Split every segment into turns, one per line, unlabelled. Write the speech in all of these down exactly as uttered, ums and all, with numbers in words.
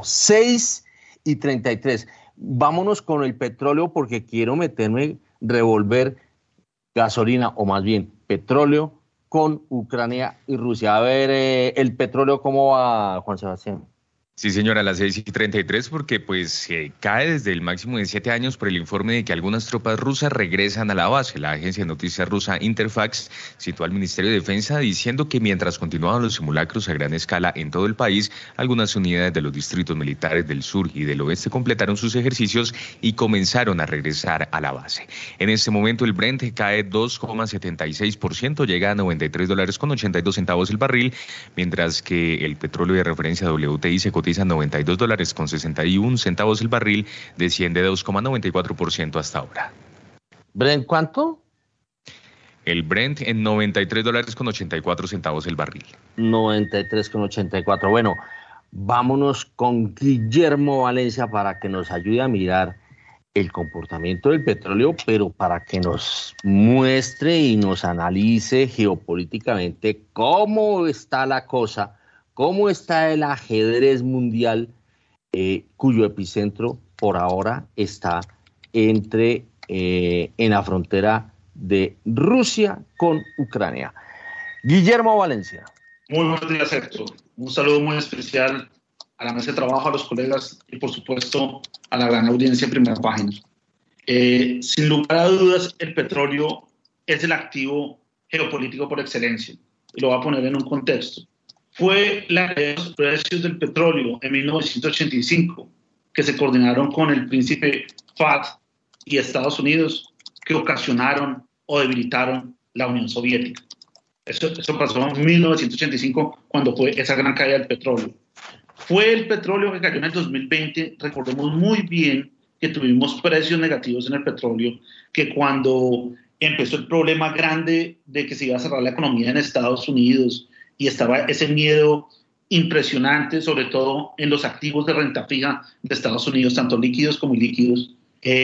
seis y treinta y tres. Vámonos con el petróleo porque quiero meterme, revolver gasolina, o más bien petróleo, con Ucrania y Rusia. A ver, eh, el petróleo, ¿cómo va, Juan Sebastián?
Sí, señora, a las seis y treinta y tres, porque pues eh, cae desde el máximo de siete años por el informe de que algunas tropas rusas regresan a la base. La agencia de noticias rusa Interfax citó al Ministerio de Defensa diciendo que mientras continuaban los simulacros a gran escala en todo el país, algunas unidades de los distritos militares del sur y del oeste completaron sus ejercicios y comenzaron a regresar a la base. En este momento el Brent cae dos coma setenta y seis por ciento, llega a noventa y tres dólares con ochenta y dos centavos el barril, mientras que el petróleo de referencia W T I se cotiza noventa y dos dólares con sesenta y un centavos el barril, desciende dos coma noventa y cuatro por ciento hasta ahora.
¿Brent cuánto?
El Brent en noventa y tres dólares con ochenta y cuatro centavos el barril.
noventa y tres con ochenta y cuatro. Bueno, vámonos con Guillermo Valencia para que nos ayude a mirar el comportamiento del petróleo, pero para que nos muestre y nos analice geopolíticamente cómo está la cosa. ¿Cómo está el ajedrez mundial eh, cuyo epicentro por ahora está entre eh, en la frontera de Rusia con Ucrania? Guillermo Valencia.
Muy buenos días, Héctor. Un saludo muy especial a la mesa de trabajo, a los colegas y por supuesto a la gran audiencia en Primera Página. Eh, sin lugar a dudas, el petróleo es el activo geopolítico por excelencia. Y lo voy a poner en un contexto. Fue la caída de los precios del petróleo en mil novecientos ochenta y cinco, que se coordinaron con el príncipe Fahd y Estados Unidos, que ocasionaron o debilitaron la Unión Soviética. Eso, eso pasó en mil novecientos ochenta y cinco, cuando fue esa gran caída del petróleo. Fue el petróleo que cayó en el dos mil veinte. Recordemos muy bien que tuvimos precios negativos en el petróleo, que cuando empezó el problema grande de que se iba a cerrar la economía en Estados Unidos, y estaba ese miedo impresionante, sobre todo en los activos de renta fija de Estados Unidos, tanto líquidos como ilíquidos,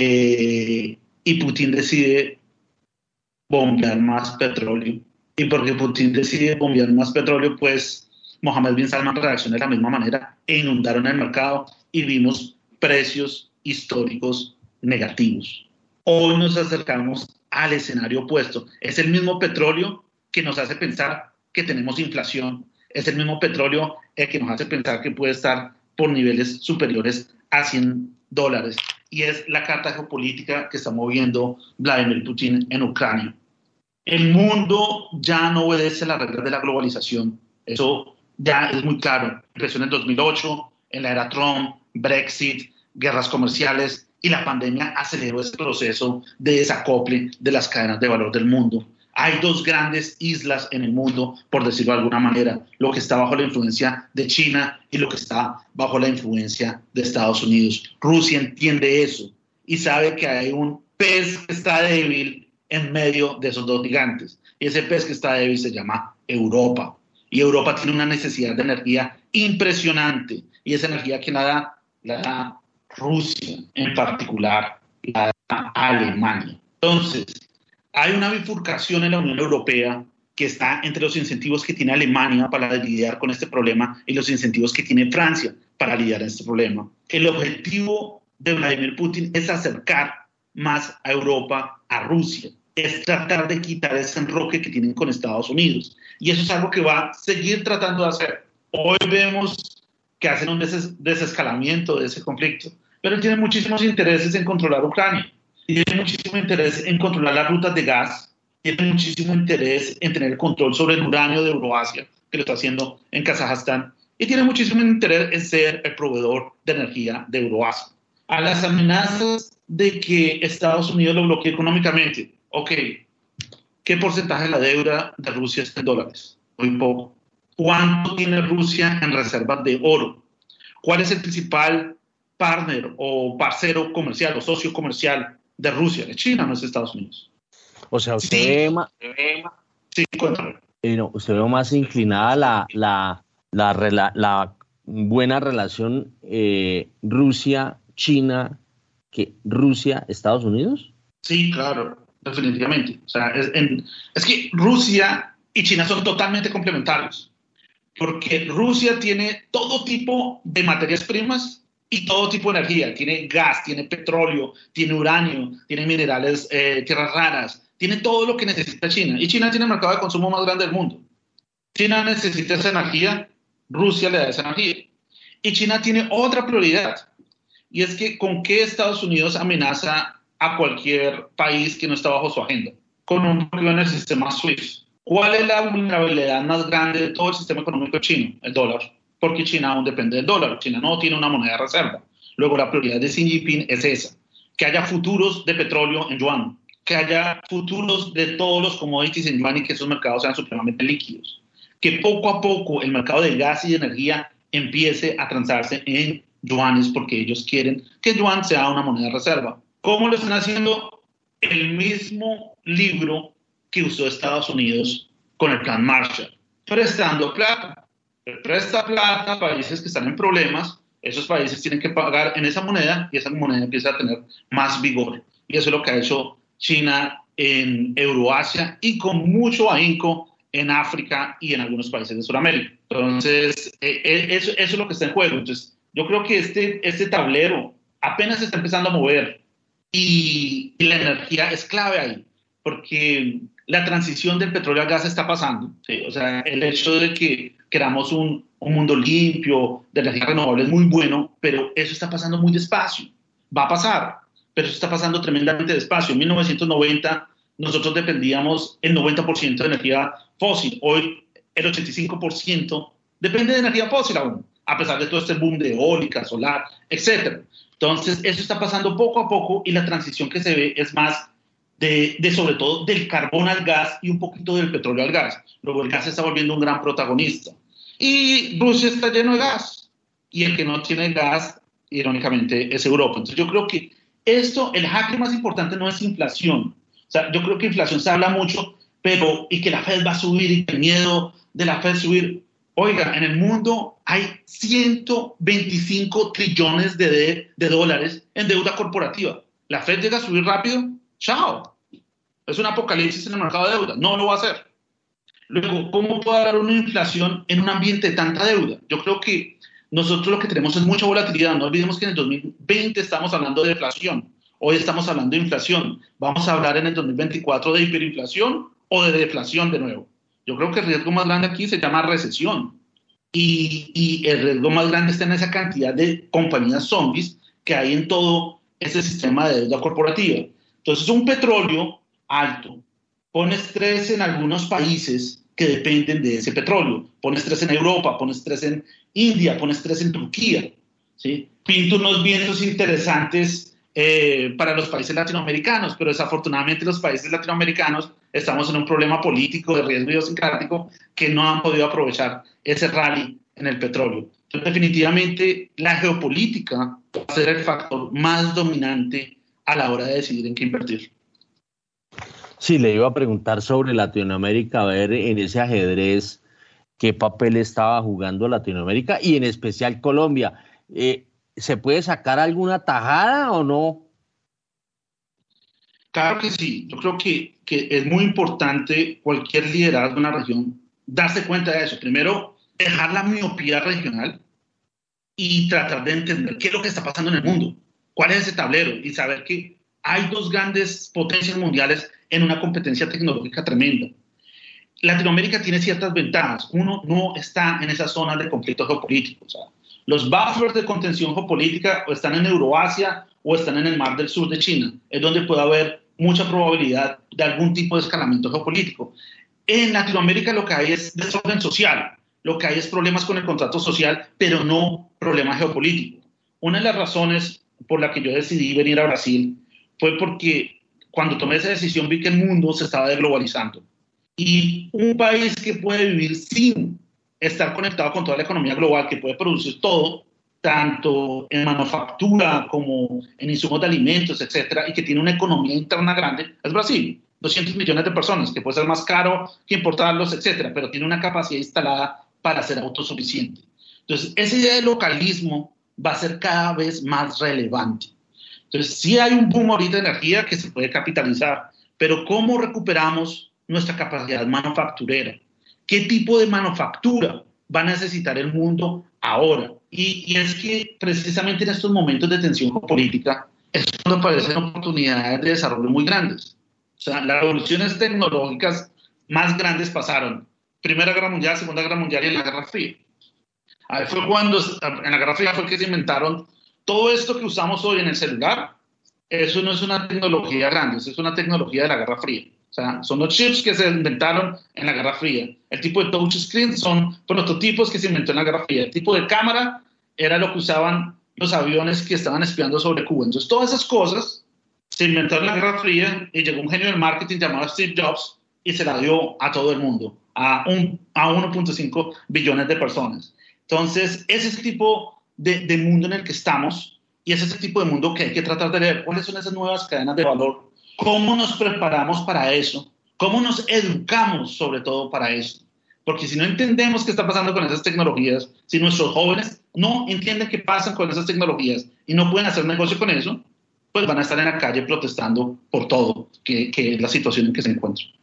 eh, y Putin decide bombear más petróleo. Y porque Putin decide bombear más petróleo, pues Mohammed bin Salman reaccionó de la misma manera e inundaron el mercado y vimos precios históricos negativos. Hoy nos acercamos al escenario opuesto. Es el mismo petróleo que nos hace pensar que tenemos inflación, es el mismo petróleo el que nos hace pensar que puede estar por niveles superiores a cien dólares. Y es la carta geopolítica que está moviendo Vladimir Putin en Ucrania. El mundo ya no obedece las reglas de la globalización. Eso ya es muy claro. Empezó en el dos mil ocho, en la era Trump, Brexit, guerras comerciales, y la pandemia aceleró ese proceso de desacople de las cadenas de valor del mundo. Hay dos grandes islas en el mundo, por decirlo de alguna manera, lo que está bajo la influencia de China y lo que está bajo la influencia de Estados Unidos. Rusia entiende eso y sabe que hay un pez que está débil en medio de esos dos gigantes. Y ese pez que está débil se llama Europa. Y Europa tiene una necesidad de energía impresionante. Y esa energía que la da, la da Rusia, en particular la da Alemania. Entonces, hay una bifurcación en la Unión Europea que está entre los incentivos que tiene Alemania para lidiar con este problema y los incentivos que tiene Francia para lidiar con este problema. El objetivo de Vladimir Putin es acercar más a Europa a Rusia, es tratar de quitar ese enroque que tienen con Estados Unidos. Y eso es algo que va a seguir tratando de hacer. Hoy vemos que hacen un des desescalamiento de ese conflicto, pero él tiene muchísimos intereses en controlar Ucrania. Tiene muchísimo interés en controlar las rutas de gas, tiene muchísimo interés en tener control sobre el uranio de Euroasia, que lo está haciendo en Kazajstán, y tiene muchísimo interés en ser el proveedor de energía de Euroasia. A las amenazas de que Estados Unidos lo bloquee económicamente, ok, ¿qué porcentaje de la deuda de Rusia está en dólares? Muy poco. ¿Cuánto tiene Rusia en reservas de oro? ¿Cuál es el principal partner o parcero comercial o socio comercial de Rusia? Es China, no es Estados Unidos.
O sea, usted
Sí.
ve más,
Sí, cuéntame.
eh, no, usted ve más inclinada la, la, la, rela- la buena relación eh, Rusia-China que Rusia-Estados Unidos.
Sí, claro, definitivamente. O sea, es, en, es que Rusia y China son totalmente complementarios. porque Rusia tiene todo tipo de materias primas y todo tipo de energía. Tiene gas, tiene petróleo, tiene uranio, tiene minerales, eh, tierras raras, tiene todo lo que necesita China. Y China tiene el mercado de consumo más grande del mundo. China necesita esa energía, Rusia le da esa energía. Y China tiene otra prioridad, y es que ¿con qué Estados Unidos amenaza a cualquier país que no está bajo su agenda? Con un bloqueo en el sistema SWIFT. ¿Cuál es la vulnerabilidad más grande de todo el sistema económico chino? El dólar. Porque China aún depende del dólar. China no tiene una moneda de reserva. Luego la prioridad de Xi Jinping es esa. Que haya futuros de petróleo en yuan. Que haya futuros de todos los commodities en yuan y que esos mercados sean supremamente líquidos. Que poco a poco el mercado de gas y de energía empiece a transarse en yuanes porque ellos quieren que el yuan sea una moneda de reserva. ¿Cómo lo están haciendo? El mismo libro que usó Estados Unidos con el Plan Marshall, prestando plata. Presta plata a países que están en problemas, esos países tienen que pagar en esa moneda y esa moneda empieza a tener más vigor. Y eso es lo que ha hecho China en Euroasia y con mucho ahínco en África y en algunos países de Sudamérica. Entonces, eh, eso, eso es lo que está en juego. Entonces, yo creo que este, este tablero apenas se está empezando a mover y, y la energía es clave ahí, porque la transición del petróleo al gas está pasando. ¿Sí? O sea, el hecho de que queramos un, un mundo limpio, de energía renovable es muy bueno, pero eso está pasando muy despacio. Va a pasar, pero eso está pasando tremendamente despacio. En mil novecientos noventa nosotros dependíamos el noventa por ciento de energía fósil. Hoy el ochenta y cinco por ciento depende de energía fósil aún, a pesar de todo este boom de eólica, solar, etcétera. Entonces, eso está pasando poco a poco y la transición que se ve es más de, de sobre todo del carbón al gas y un poquito del petróleo al gas. Luego el gas se está volviendo un gran protagonista. Y Rusia está lleno de gas. Y el que no tiene gas, irónicamente, es Europa. Entonces yo creo que esto, el jaque más importante no es inflación. O sea, yo creo que inflación se habla mucho, pero y que la Fed va a subir y que el miedo de la Fed subir. Oiga, en el mundo hay ciento veinticinco trillones de, de, de dólares en deuda corporativa. La Fed llega a subir rápido, chao. Es un apocalipsis en el mercado de deuda. No lo va a hacer. Luego, ¿cómo puede haber una inflación en un ambiente de tanta deuda? Yo creo que nosotros lo que tenemos es mucha volatilidad. No olvidemos que en el dos mil veinte estamos hablando de deflación. Hoy estamos hablando de inflación. Vamos a hablar en el dos mil veinticuatro de hiperinflación o de deflación de nuevo. Yo creo que el riesgo más grande aquí se llama recesión. Y, y el riesgo más grande está en esa cantidad de compañías zombies que hay en todo ese sistema de deuda corporativa. Entonces, un petróleo alto pone estrés en algunos países que dependen de ese petróleo. Pone estrés en Europa, pone estrés en India, pone estrés en Turquía. ¿Sí? Pinta unos vientos interesantes eh, para los países latinoamericanos, pero desafortunadamente los países latinoamericanos estamos en un problema político de riesgo idiosincrático que no han podido aprovechar ese rally en el petróleo. Entonces, definitivamente, la geopolítica va a ser el factor más dominante a la hora de decidir en qué invertir.
Sí, le iba a preguntar sobre Latinoamérica, a ver en ese ajedrez qué papel estaba jugando Latinoamérica y en especial Colombia. Eh, ¿Se puede sacar alguna tajada o no?
Claro que sí. Yo creo que, que es muy importante cualquier liderazgo en una región darse cuenta de eso. Primero, dejar la miopía regional y tratar de entender qué es lo que está pasando en el mundo, cuál es ese tablero y saber que hay dos grandes potencias mundiales en una competencia tecnológica tremenda. Latinoamérica tiene ciertas ventajas. Uno, no está en esas zonas de conflicto geopolítico. O sea, los buffers de contención geopolítica o están en Euroasia o están en el mar del sur de China. Es donde puede haber mucha probabilidad de algún tipo de escalamiento geopolítico. En Latinoamérica lo que hay es desorden social. Lo que hay es problemas con el contrato social, pero no problema geopolítico. Una de las razones por la que yo decidí venir a Brasil fue porque cuando tomé esa decisión vi que el mundo se estaba desglobalizando. Y un país que puede vivir sin estar conectado con toda la economía global, que puede producir todo, tanto en manufactura como en insumos de alimentos, etcétera, y que tiene una economía interna grande, es Brasil. doscientos millones de personas, que puede ser más caro que importarlos, etcétera, pero tiene una capacidad instalada para ser autosuficiente. Entonces, esa idea de localismo va a ser cada vez más relevante. Entonces, sí hay un boom ahorita de energía que se puede capitalizar, pero ¿cómo recuperamos nuestra capacidad manufacturera? ¿Qué tipo de manufactura va a necesitar el mundo ahora. Y, y es que precisamente en estos momentos de tensión política es cuando aparecen oportunidades de desarrollo muy grandes. O sea, las revoluciones tecnológicas más grandes pasaron. Primera Guerra Mundial, Segunda Guerra Mundial y la Guerra Fría. Ahí fue cuando, en la Guerra Fría fue que se inventaron todo esto que usamos hoy en el celular. Eso no es una tecnología grande, eso es una tecnología de la Guerra Fría. O sea, son los chips que se inventaron en la Guerra Fría. El tipo de touchscreen son prototipos que se inventó en la Guerra Fría. El tipo de cámara era lo que usaban los aviones que estaban espiando sobre Cuba. Entonces, todas esas cosas se inventaron en la Guerra Fría y llegó un genio del marketing llamado Steve Jobs y se la dio a todo el mundo, a, un, a uno punto cinco billones de personas. Entonces, ese es el tipo de, de mundo en el que estamos y ese es el tipo de mundo que hay que tratar de leer. ¿Cuáles son esas nuevas cadenas de valor? ¿Cómo nos preparamos para eso? ¿Cómo nos educamos sobre todo para eso? Porque si no entendemos qué está pasando con esas tecnologías, si nuestros jóvenes no entienden qué pasa con esas tecnologías y no pueden hacer negocio con eso, pues van a estar en la calle protestando por todo, que, que es la situación en que se encuentran.